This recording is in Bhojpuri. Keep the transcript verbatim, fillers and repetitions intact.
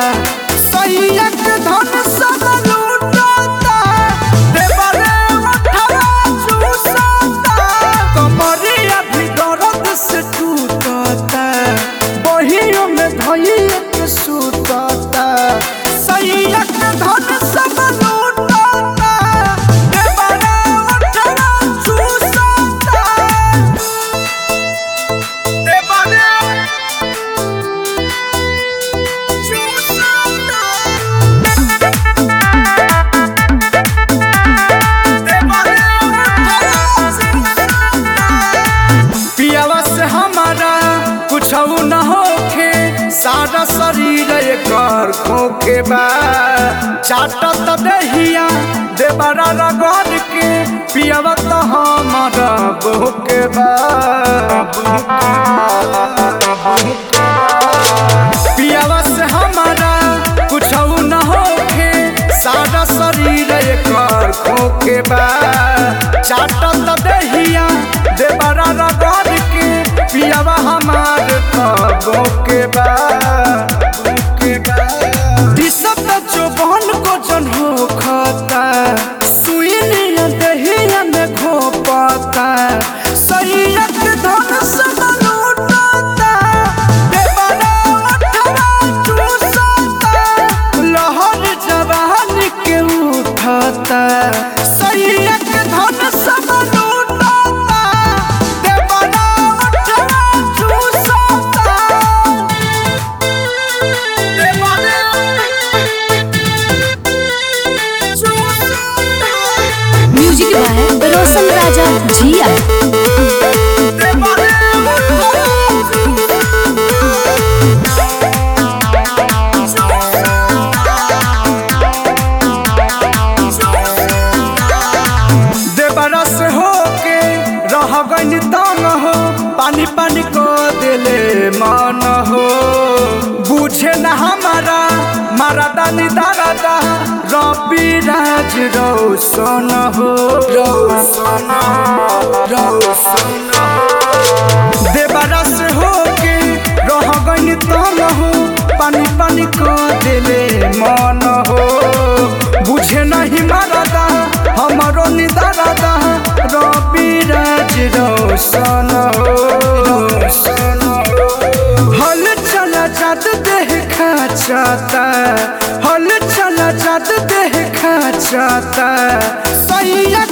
सैया के धन सब लूटता देवरे उठवा चूसता कमरिया भी दर्द से टूटता बहियों में धइए के सुतता सैया के धन सब लूटता देवरे उठवा चूसता देवरे पियावा से हमारा कुछ न होखे सारा शरीर एकर खोखे बा चाटत दहिया देवरा रगड़ के पियावा तो हमारा बोके बा पियावा से हमारा कुछ न होखे सारा शरीर एकर खोखे बा चाटत दहिया देवरा रगड़ के पियावा हमार तो के बा दिसत चौबन को जन हो खाता सुइनिया दहिया में घोपता सैया के धन सब लूटता देवरा उठवा चूसता लहर जवानी के उठता सैया के धन सब लूटता देवरा उठवा चूसता देवरा चूसता म्यूजिक बाय रोशन राजा जिया। देवरा से होके रह गइल तंग हो पानी पानी को दिले मन हो बुझे न हमारा मारा दानी दादा रवि राज रोशन हो रोशन रोशन देवरा से होके रह गइल तंग हो पानी पानी को दिले मन हो बुझे नहीं मारा हमारो निदारा रवि राज रोशन हो हल चला जात देह खाचाता हल चला जात देह खाचाता सैया